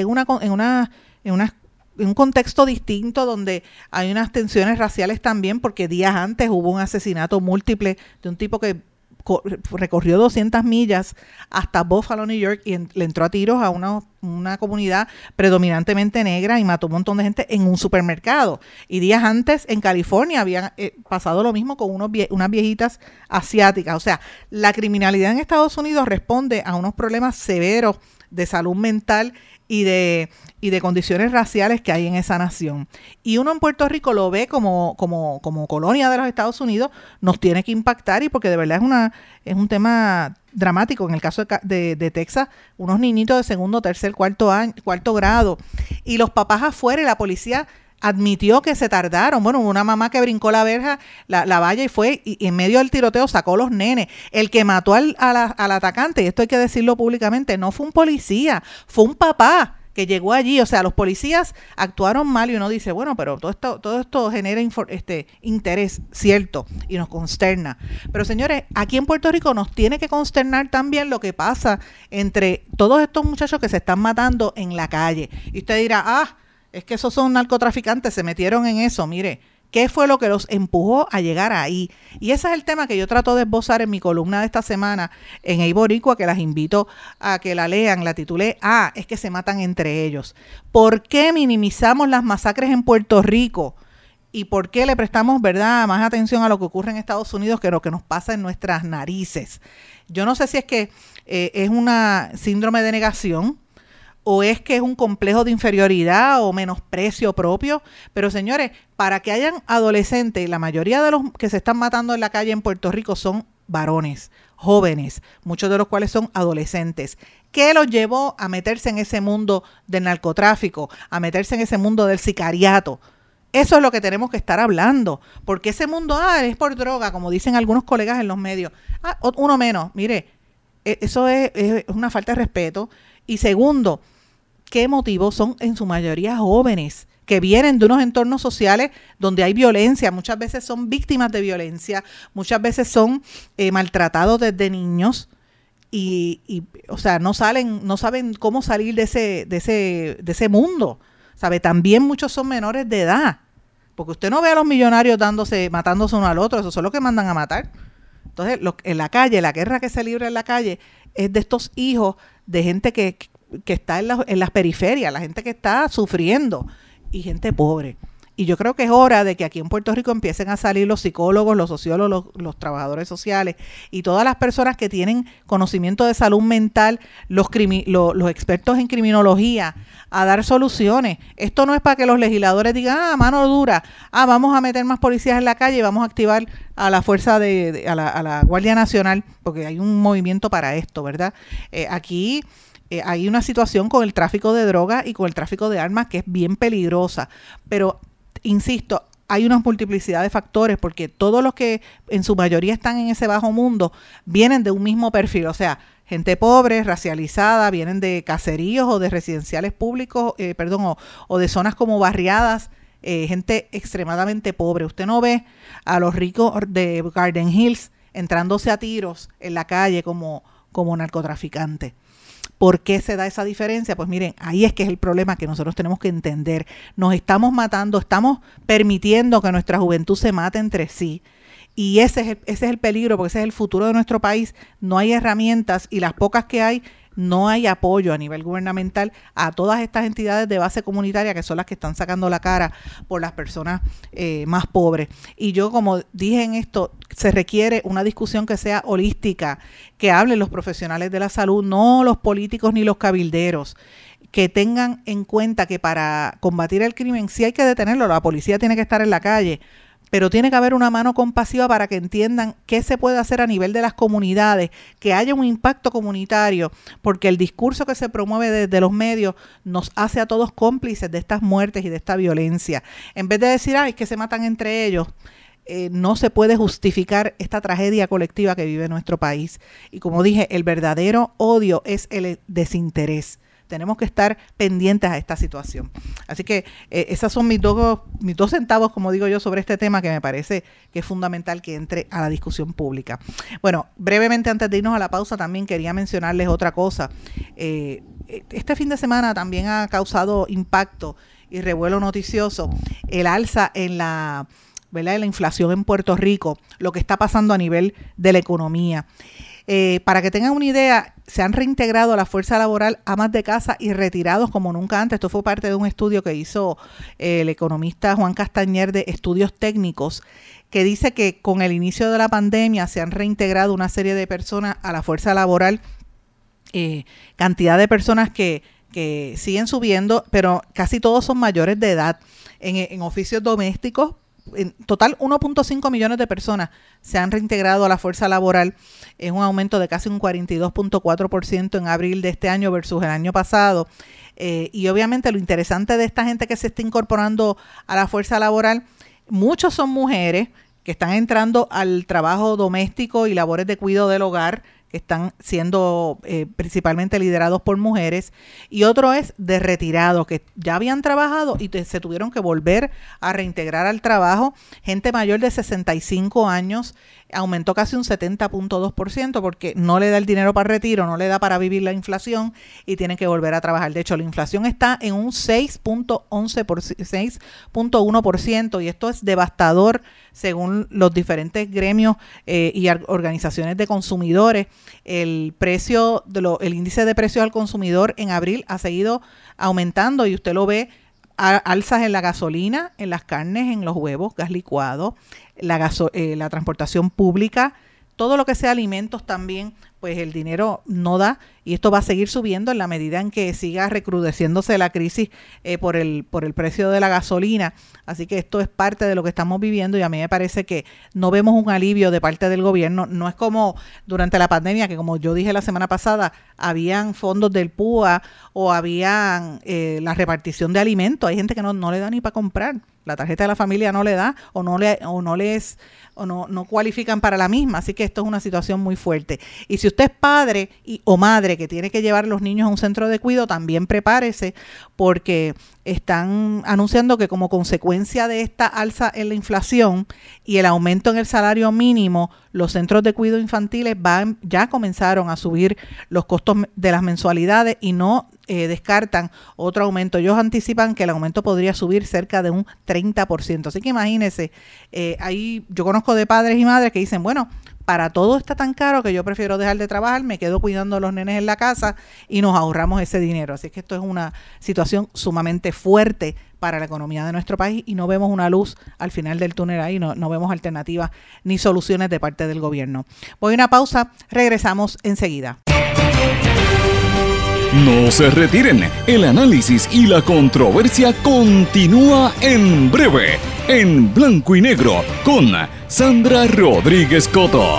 en un contexto distinto, donde hay unas tensiones raciales también, porque días antes hubo un asesinato múltiple de un tipo que recorrió 200 millas hasta Buffalo, New York, y le entró a tiros a una comunidad predominantemente negra y mató un montón de gente en un supermercado. Y días antes en California habían pasado lo mismo con unas viejitas asiáticas. O sea, la criminalidad en Estados Unidos responde a unos problemas severos de salud mental y de condiciones raciales que hay en esa nación. Y uno en Puerto Rico lo ve como colonia de los Estados Unidos, nos tiene que impactar, y porque de verdad es un tema dramático. En el caso de Texas, unos niñitos de segundo, tercer, cuarto grado, y los papás afuera, y la policía admitió que se tardaron. Bueno, una mamá que brincó la verja, la valla, y fue, y en medio del tiroteo sacó los nenes. El que mató al atacante, y esto hay que decirlo públicamente, no fue un policía, fue un papá que llegó allí. O sea, los policías actuaron mal, y uno dice, bueno, pero todo esto genera interés, cierto, y nos consterna. Pero señores, aquí en Puerto Rico nos tiene que consternar también lo que pasa entre todos estos muchachos que se están matando en la calle. Y usted dirá, es que esos son narcotraficantes, se metieron en eso. Mire, ¿qué fue lo que los empujó a llegar ahí? Y ese es el tema que yo trato de esbozar en mi columna de esta semana en Hey Boricua, que las invito a que la lean. La titulé, es que se matan entre ellos. ¿Por qué minimizamos las masacres en Puerto Rico? ¿Y por qué le prestamos, verdad, más atención a lo que ocurre en Estados Unidos que lo que nos pasa en nuestras narices? Yo no sé si es que es una síndrome de negación, o es que es un complejo de inferioridad o menosprecio propio. Pero señores, para que hayan adolescentes, la mayoría de los que se están matando en la calle en Puerto Rico son varones, jóvenes, muchos de los cuales son adolescentes. ¿Qué los llevó a meterse en ese mundo del narcotráfico, a meterse en ese mundo del sicariato? Eso es lo que tenemos que estar hablando, porque ese mundo, es por droga, como dicen algunos colegas en los medios. Uno menos. Mire, eso es una falta de respeto. Y segundo, ¿qué motivos? Son en su mayoría jóvenes que vienen de unos entornos sociales donde hay violencia, muchas veces son víctimas de violencia, muchas veces son maltratados desde niños y o sea, no saben cómo salir de ese mundo, ¿sabe? También muchos son menores de edad, porque usted no ve a los millonarios matándose uno al otro, esos son los que mandan a matar. Entonces, en la calle, la guerra que se libra en la calle es de estos hijos de gente que está en las periferias, la gente que está sufriendo, y gente pobre. Y yo creo que es hora de que aquí en Puerto Rico empiecen a salir los psicólogos, los sociólogos, los trabajadores sociales y todas las personas que tienen conocimiento de salud mental, los expertos en criminología, a dar soluciones. Esto no es para que los legisladores digan, mano dura, vamos a meter más policías en la calle y vamos a activar a la fuerza a la Guardia Nacional, porque hay un movimiento para esto, ¿verdad? Aquí hay una situación con el tráfico de drogas y con el tráfico de armas que es bien peligrosa, pero insisto, hay una multiplicidad de factores porque todos los que en su mayoría están en ese bajo mundo vienen de un mismo perfil, o sea, gente pobre, racializada, vienen de caseríos o de residenciales públicos, o de zonas como barriadas, gente extremadamente pobre. Usted no ve a los ricos de Garden Hills entrándose a tiros en la calle como narcotraficantes. ¿Por qué se da esa diferencia? Pues miren, ahí es que es el problema que nosotros tenemos que entender. Nos estamos matando, estamos permitiendo que nuestra juventud se mate entre sí. Y ese es el peligro, porque ese es el futuro de nuestro país. No hay herramientas y las pocas que hay, no hay apoyo a nivel gubernamental a todas estas entidades de base comunitaria que son las que están sacando la cara por las personas más pobres. Y yo, como dije en esto, se requiere una discusión que sea holística, que hablen los profesionales de la salud, no los políticos ni los cabilderos, que tengan en cuenta que para combatir el crimen sí hay que detenerlo, la policía tiene que estar en la calle, pero tiene que haber una mano compasiva para que entiendan qué se puede hacer a nivel de las comunidades, que haya un impacto comunitario, porque el discurso que se promueve desde los medios nos hace a todos cómplices de estas muertes y de esta violencia. En vez de decir, es que se matan entre ellos, no se puede justificar esta tragedia colectiva que vive nuestro país. Y como dije, el verdadero odio es el desinterés. Tenemos que estar pendientes a esta situación. Así que esas son mis dos centavos, como digo yo, sobre este tema que me parece que es fundamental que entre a la discusión pública. Bueno, brevemente antes de irnos a la pausa también quería mencionarles otra cosa. Este fin de semana también ha causado impacto y revuelo noticioso el alza en la inflación en Puerto Rico, lo que está pasando a nivel de la economía. Para que tengan una idea, se han reintegrado a la fuerza laboral amas de casa y retirados como nunca antes. Esto fue parte de un estudio que hizo el economista Juan Castañer de Estudios Técnicos, que dice que con el inicio de la pandemia se han reintegrado una serie de personas a la fuerza laboral, cantidad de personas que siguen subiendo, pero casi todos son mayores de edad, en oficios domésticos. En total, 1.5 millones de personas se han reintegrado a la fuerza laboral. Es un aumento de casi un 42.4% en abril de este año versus el año pasado. Y obviamente lo interesante de esta gente que se está incorporando a la fuerza laboral, muchos son mujeres que están entrando al trabajo doméstico y labores de cuidado del hogar, que están siendo principalmente liderados por mujeres, y otro es de retirados que ya habían trabajado y se tuvieron que volver a reintegrar al trabajo. Gente mayor de 65 años aumentó casi un 70.2% porque no le da el dinero para retiro, no le da para vivir la inflación y tienen que volver a trabajar. De hecho, la inflación está en un 6.1% y esto es devastador según los diferentes gremios y organizaciones de consumidores. El índice de precios al consumidor en abril ha seguido aumentando y usted lo ve, alzas en la gasolina, en las carnes, en los huevos, gas licuado, la transportación pública, todo lo que sea alimentos también, pues el dinero no da y esto va a seguir subiendo en la medida en que siga recrudeciéndose la crisis por el precio de la gasolina. Así que esto es parte de lo que estamos viviendo y a mí me parece que no vemos un alivio de parte del gobierno. No es como durante la pandemia que, como yo dije la semana pasada, habían fondos del PUA o habían la repartición de alimentos. Hay gente que no le da ni para comprar. La tarjeta de la familia no le da o no cualifican para la misma, así que esto es una situación muy fuerte. Y si usted es padre o madre que tiene que llevar a los niños a un centro de cuidado, también prepárese porque están anunciando que como consecuencia de esta alza en la inflación y el aumento en el salario mínimo, los centros de cuidado infantiles ya comenzaron a subir los costos de las mensualidades y no descartan otro aumento. Ellos anticipan que el aumento podría subir cerca de un 30%. Así que imagínense, ahí yo conozco de padres y madres que dicen, bueno, para todo está tan caro que yo prefiero dejar de trabajar, me quedo cuidando a los nenes en la casa y nos ahorramos ese dinero. Así que esto es una situación sumamente fuerte para la economía de nuestro país y no vemos una luz al final del túnel ahí, no vemos alternativas ni soluciones de parte del gobierno. Voy a una pausa, regresamos enseguida. No se retiren, el análisis y la controversia continúa en breve, en Blanco y Negro, con Sandra Rodríguez Coto.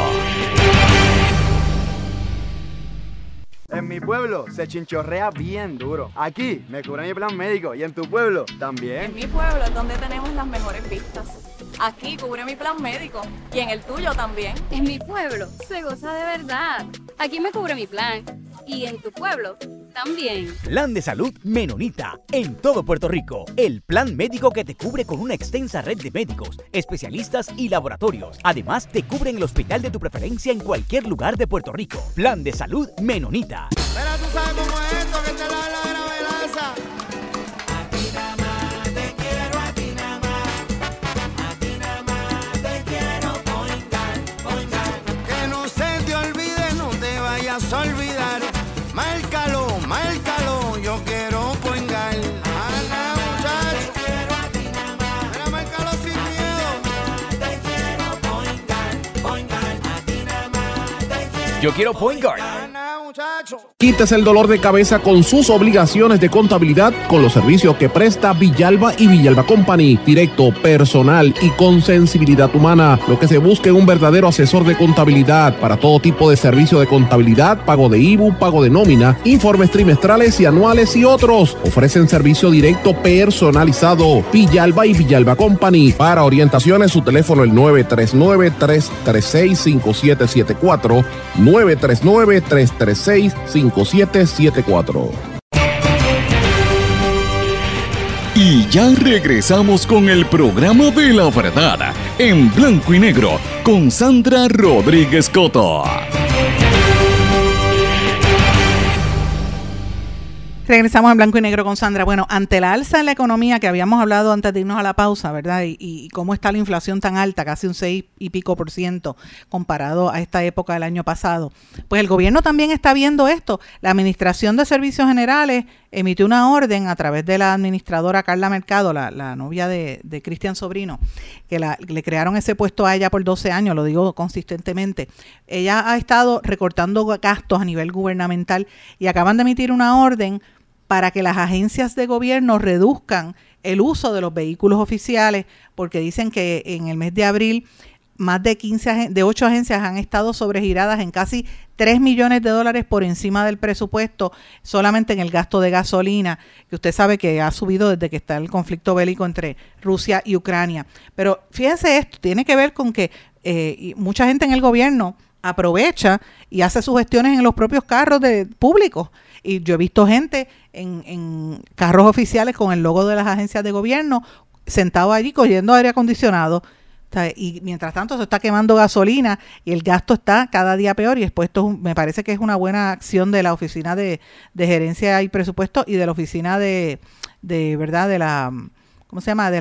En mi pueblo se chinchorrea bien duro. Aquí me cubre mi plan médico y en tu pueblo también. En mi pueblo es donde tenemos las mejores vistas. Aquí cubre mi plan médico y en el tuyo también. En mi pueblo se goza de verdad. Aquí me cubre mi plan y en tu pueblo también. Plan de Salud Menonita en todo Puerto Rico. El plan médico que te cubre con una extensa red de médicos, especialistas y laboratorios. Además, te cubre en el hospital de tu preferencia en cualquier lugar de Puerto Rico. Plan de Salud Menonita. Pero tú sabes cómo es esto, que te la velaza. A ti nada más te quiero, a ti nada más. A ti nada más te quiero, Poingal. Que no se te olvide, no te vayas a olvidar. Márcalo, yo quiero Poingal. Ana, muchacho. Te quiero a ti nada más. Mira, márcalo sin miedo. Te quiero Poingal. A ti nada más te quiero. Yo quiero Poingal. Quítese el dolor de cabeza con sus obligaciones de contabilidad con los servicios que presta Villalba y Villalba Company. Directo, personal y con sensibilidad humana. Lo que se busca es un verdadero asesor de contabilidad para todo tipo de servicio de contabilidad, pago de IBU, pago de nómina, informes trimestrales y anuales y otros. Ofrecen servicio directo personalizado. Villalba y Villalba Company. Para orientaciones, su teléfono el 939-336-5774. 939-336-5774. Y ya regresamos con el programa de la verdad, en Blanco y Negro, con Sandra Rodríguez Coto. Regresamos en Blanco y Negro con Sandra. Bueno, ante la alza en la economía que habíamos hablado antes de irnos a la pausa, ¿verdad? Y cómo está la inflación tan alta, casi un 6 y pico % comparado a esta época del año pasado. Pues el gobierno también está viendo esto. La Administración de Servicios Generales emitió una orden a través de la administradora Carla Mercado, la novia de Cristian Sobrino, que le crearon ese puesto a ella por 12 años, lo digo consistentemente. Ella ha estado recortando gastos a nivel gubernamental y acaban de emitir una orden para que las agencias de gobierno reduzcan el uso de los vehículos oficiales, porque dicen que en el mes de abril más de 8 agencias han estado sobregiradas en casi $3 millones por encima del presupuesto solamente en el gasto de gasolina, que usted sabe que ha subido desde que está el conflicto bélico entre Rusia y Ucrania. Pero fíjense esto, tiene que ver con que mucha gente en el gobierno aprovecha y hace sus gestiones en los propios carros públicos. Y yo he visto gente en carros oficiales con el logo de las agencias de gobierno sentado allí cogiendo aire acondicionado. Y mientras tanto se está quemando gasolina y el gasto está cada día peor, y después me parece que es una buena acción de la Oficina de Gerencia y Presupuesto y de la Oficina de verdad de la, ¿cómo se llama?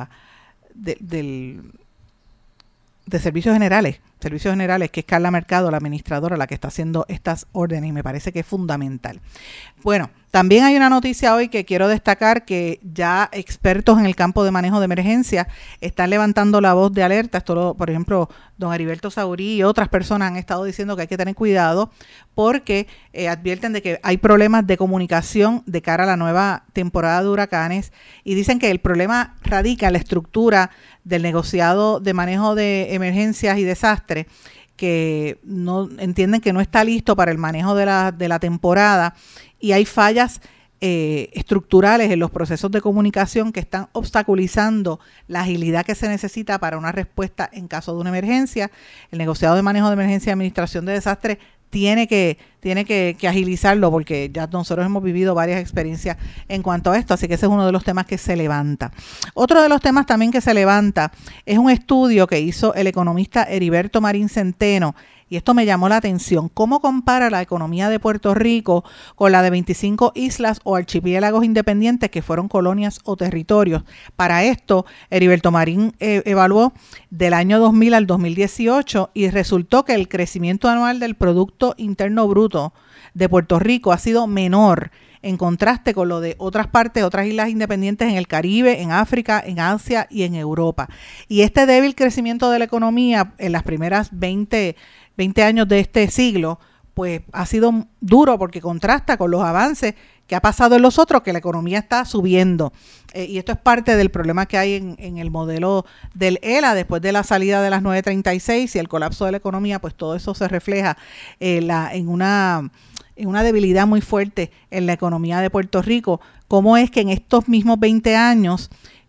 De Servicios Generales, que es Carla Mercado, la administradora, la que está haciendo estas órdenes, y me parece que es fundamental. Bueno, también hay una noticia hoy que quiero destacar, que ya expertos en el campo de manejo de emergencia están levantando la voz de alerta. Esto, por ejemplo, don Heriberto Saurí y otras personas han estado diciendo que hay que tener cuidado porque advierten de que hay problemas de comunicación de cara a la nueva temporada de huracanes, y dicen que el problema radica en la estructura del negociado de manejo de emergencias y desastres, que no entienden que no está listo para el manejo de la temporada, y hay fallas estructurales en los procesos de comunicación que están obstaculizando la agilidad que se necesita para una respuesta en caso de una emergencia. El negociado de manejo de emergencia y administración de desastres tiene que agilizarlo, porque ya nosotros hemos vivido varias experiencias en cuanto a esto, así que ese es uno de los temas que se levanta. Otro de los temas también que se levanta es un estudio que hizo el economista Heriberto Marín Centeno, y esto me llamó la atención. ¿Cómo compara la economía de Puerto Rico con la de 25 islas o archipiélagos independientes que fueron colonias o territorios? Para esto, Heriberto Marín evaluó del año 2000 al 2018 y resultó que el crecimiento anual del Producto Interno Bruto de Puerto Rico ha sido menor en contraste con lo de otras partes, otras islas independientes en el Caribe, en África, en Asia y en Europa. Y este débil crecimiento de la economía en las primeras 20 años de este siglo, pues ha sido duro porque contrasta con los avances que ha pasado en los otros, que la economía está subiendo. Y esto es parte del problema que hay en el modelo del ELA, después de la salida de las 936 y el colapso de la economía, pues todo eso se refleja en una debilidad muy fuerte en la economía de Puerto Rico. ¿Cómo es que en estos mismos 20 años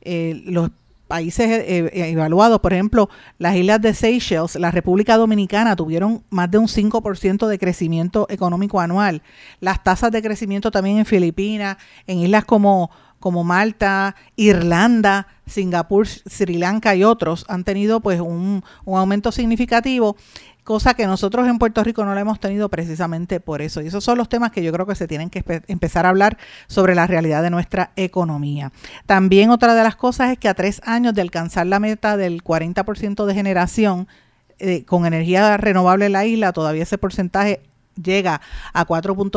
los países evaluados, por ejemplo, las islas de Seychelles, la República Dominicana, tuvieron más de un 5% de crecimiento económico anual? Las tasas de crecimiento también en Filipinas, en islas como Malta, Irlanda, Singapur, Sri Lanka y otros han tenido pues un aumento significativo, cosa que nosotros en Puerto Rico no la hemos tenido precisamente por eso. Y esos son los temas que yo creo que se tienen que empezar a hablar sobre la realidad de nuestra economía. También otra de las cosas es que a 3 años de alcanzar la meta del 40% de generación con energía renovable en la isla, todavía ese porcentaje llega a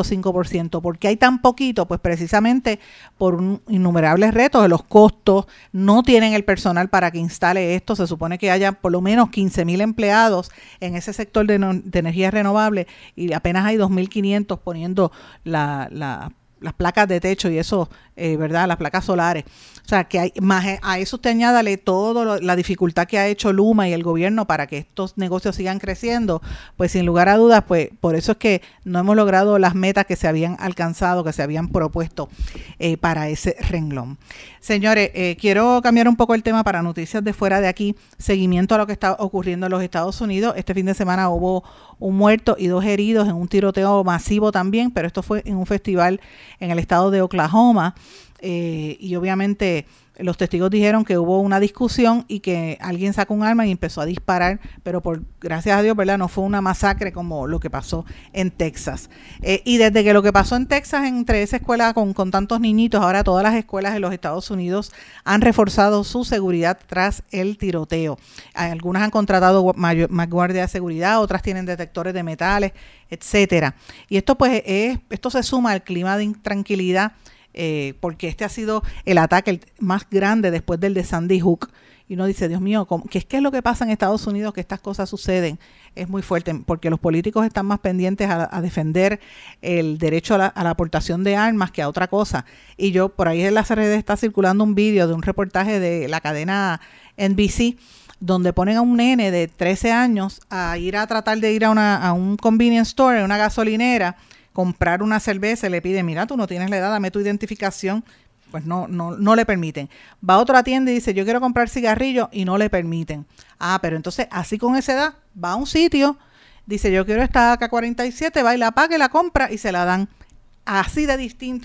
4.5%. ¿Por qué hay tan poquito? Pues precisamente por innumerables retos de los costos. No tienen el personal para que instale esto. Se supone que haya por lo menos 15,000 empleados en ese sector de energía renovable y apenas hay 2,500 poniendo las placas de techo y eso, ¿verdad? Las placas solares. O sea, que hay más a eso usted añádale toda la dificultad que ha hecho Luma y el gobierno para que estos negocios sigan creciendo, pues sin lugar a dudas, pues por eso es que no hemos logrado las metas que se habían alcanzado, que se habían propuesto para ese renglón. Señores, quiero cambiar un poco el tema para noticias de fuera de aquí, seguimiento a lo que está ocurriendo en los Estados Unidos. Este fin de semana hubo un muerto y 2 heridos en un tiroteo masivo también, pero esto fue en un festival en el estado de Oklahoma. Y obviamente los testigos dijeron que hubo una discusión y que alguien sacó un arma y empezó a disparar, pero por gracias a Dios, ¿verdad?, no fue una masacre como lo que pasó en Texas. Y desde que lo que pasó en Texas, entre esa escuela con tantos niñitos, ahora todas las escuelas de los Estados Unidos han reforzado su seguridad tras el tiroteo. Algunas han contratado más guardias de seguridad, otras tienen detectores de metales, etcétera. Y esto pues esto se suma al clima de intranquilidad, porque este ha sido el ataque más grande después del de Sandy Hook. Y uno dice, Dios mío, ¿qué es lo que pasa en Estados Unidos que estas cosas suceden? Es muy fuerte, porque los políticos están más pendientes a defender el derecho a la aportación de armas que a otra cosa. Y yo, por ahí en las redes está circulando un vídeo de un reportaje de la cadena NBC, donde ponen a un nene de 13 años a ir a tratar de ir a un convenience store, una gasolinera, comprar una cerveza, le pide, mira, tú no tienes la edad, dame tu identificación. Pues no le permiten. Va a otra tienda y dice, yo quiero comprar cigarrillos, y no le permiten. Pero entonces, así con esa edad, va a un sitio, dice, yo quiero esta AK-47, va y la paga y la compra y se la dan. Así de distinto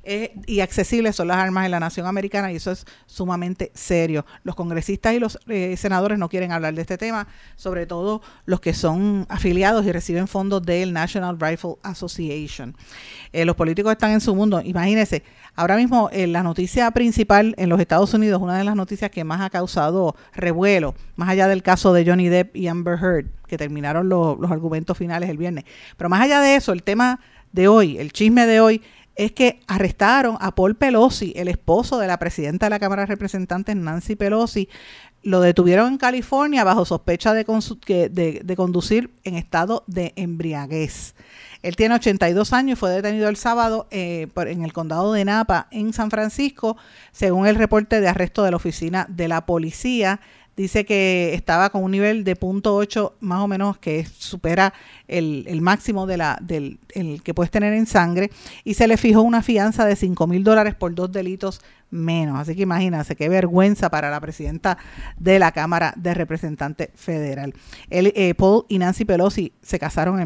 y accesibles son las armas en la nación americana, y eso es sumamente serio. Los congresistas y los senadores no quieren hablar de este tema, sobre todo los que son afiliados y reciben fondos del National Rifle Association. Los políticos están en su mundo. Imagínense, ahora mismo la noticia principal en los Estados Unidos, una de las noticias que más ha causado revuelo, más allá del caso de Johnny Depp y Amber Heard, que terminaron los argumentos finales el viernes, pero más allá de eso, el tema de hoy, el chisme de hoy, es que arrestaron a Paul Pelosi, el esposo de la presidenta de la Cámara de Representantes, Nancy Pelosi. Lo detuvieron en California bajo sospecha de conducir en estado de embriaguez. Él tiene 82 años y fue detenido el sábado en el condado de Napa, en San Francisco, según el reporte de arresto de la oficina de la policía. Dice que estaba con un nivel de 0.8 más o menos, que supera el máximo del que puedes tener en sangre, y se le fijó una fianza de $5,000 por 2 delitos menos. Así que imagínense qué vergüenza para la presidenta de la Cámara de Representantes Federal. Paul y Nancy Pelosi se casaron en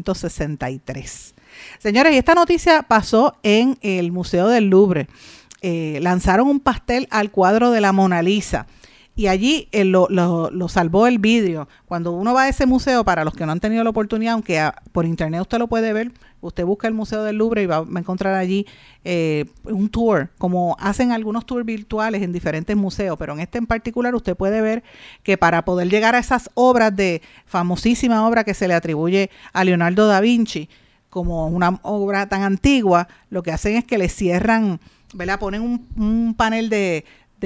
1963. Señores, y esta noticia pasó en el Museo del Louvre. Lanzaron un pastel al cuadro de la Mona Lisa. y allí lo salvó el vidrio. Cuando uno va a ese museo, para los que no han tenido la oportunidad, aunque por internet usted lo puede ver, usted busca el Museo del Louvre y va a encontrar allí un tour, como hacen algunos tours virtuales en diferentes museos, pero en este en particular usted puede ver que para poder llegar a esas obras de famosísima obra que se le atribuye a Leonardo da Vinci, como una obra tan antigua, lo que hacen es que le cierran, ¿verdad? Ponen un panel de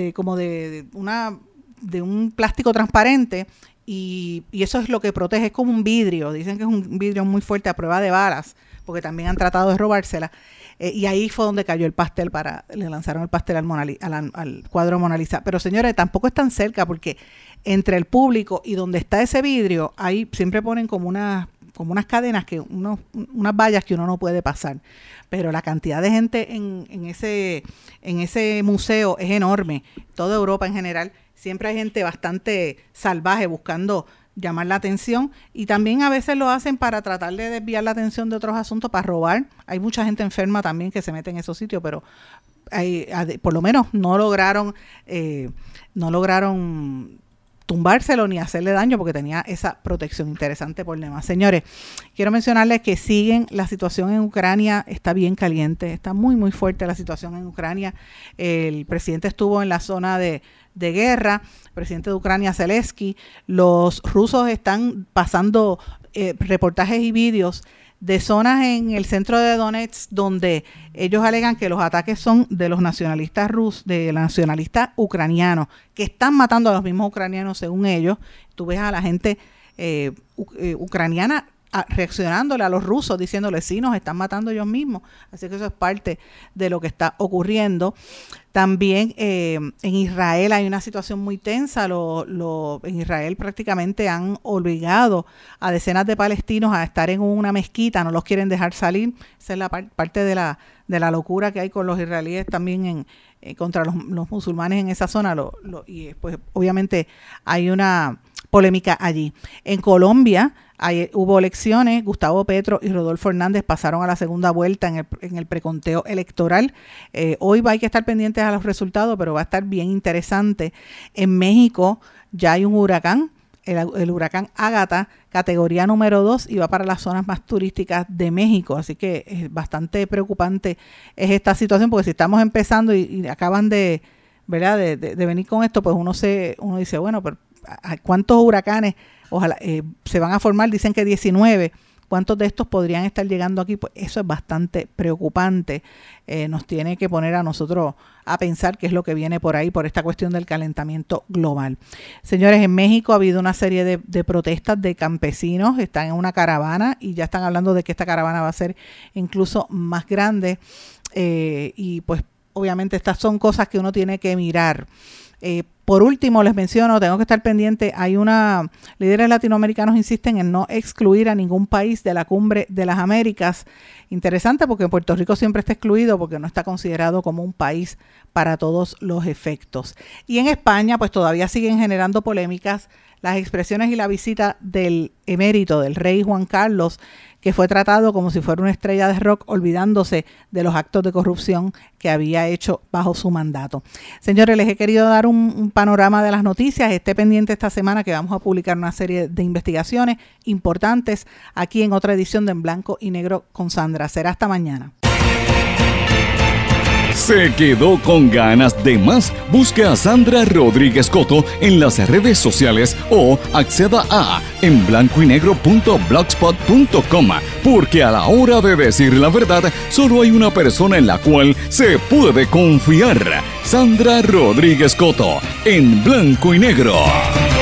un plástico transparente y eso es lo que protege, es como un vidrio. Dicen que es un vidrio muy fuerte a prueba de balas, porque también han tratado de robársela. Y ahí fue donde cayó el pastel, le lanzaron el pastel al cuadro Mona Lisa. Pero señores, tampoco es tan cerca, porque entre el público y donde está ese vidrio, ahí siempre ponen como unas cadenas, unas vallas que uno no puede pasar. Pero la cantidad de gente en ese museo es enorme. Toda Europa en general, siempre hay gente bastante salvaje buscando llamar la atención, y también a veces lo hacen para tratar de desviar la atención de otros asuntos, para robar. Hay mucha gente enferma también que se mete en esos sitios, pero por lo menos no lograron tumbárselo ni hacerle daño, porque tenía esa protección. Interesante por demás. Señores, quiero mencionarles que la situación en Ucrania está bien caliente, está muy muy fuerte la situación en Ucrania. El presidente estuvo en la zona de guerra, el presidente de Ucrania, Zelensky. Los rusos están pasando reportajes y vídeos de zonas en el centro de Donetsk donde ellos alegan que los ataques son de los nacionalistas ucranianos, que están matando a los mismos ucranianos según ellos. Tú ves a la gente ucraniana reaccionándole a los rusos, diciéndole sí, nos están matando ellos mismos. Así que eso es parte de lo que está ocurriendo. También en Israel hay una situación muy tensa. En Israel prácticamente han obligado a decenas de palestinos a estar en una mezquita, no los quieren dejar salir. Esa es la parte de la locura que hay con los israelíes también contra los musulmanes en esa zona. Y pues obviamente hay una polémica allí. En Colombia hubo elecciones. Gustavo Petro y Rodolfo Hernández pasaron a la segunda vuelta en el preconteo electoral. Hoy hay que estar pendientes a los resultados, pero va a estar bien interesante. En México ya hay un huracán, el huracán Ágata, categoría número 2, y va para las zonas más turísticas de México. Así que es bastante preocupante es esta situación, porque si estamos empezando y acaban de venir con esto, pues uno dice, bueno, pero ¿cuántos huracanes ojalá se van a formar? Dicen que 19. ¿Cuántos de estos podrían estar llegando aquí? Pues eso es bastante preocupante. Nos tiene que poner a nosotros a pensar qué es lo que viene por ahí, por esta cuestión del calentamiento global. Señores, en México ha habido una serie de protestas de campesinos. Están en una caravana y ya están hablando de que esta caravana va a ser incluso más grande. Y pues obviamente estas son cosas que uno tiene que mirar. Por último, les menciono, tengo que estar pendiente, líderes latinoamericanos insisten en no excluir a ningún país de la Cumbre de las Américas. Interesante, porque Puerto Rico siempre está excluido porque no está considerado como un país para todos los efectos. Y en España, pues todavía siguen generando polémicas las expresiones y la visita del emérito, del rey Juan Carlos, que fue tratado como si fuera una estrella de rock, olvidándose de los actos de corrupción que había hecho bajo su mandato. Señores, les he querido dar un panorama de las noticias. Esté pendiente esta semana que vamos a publicar una serie de investigaciones importantes aquí en otra edición de En Blanco y Negro con Sandra. Será hasta mañana. ¿Se quedó con ganas de más? Busque a Sandra Rodríguez Coto en las redes sociales o acceda a enblancoynegro.blogspot.com, porque a la hora de decir la verdad, solo hay una persona en la cual se puede confiar. Sandra Rodríguez Coto, en Blanco y Negro.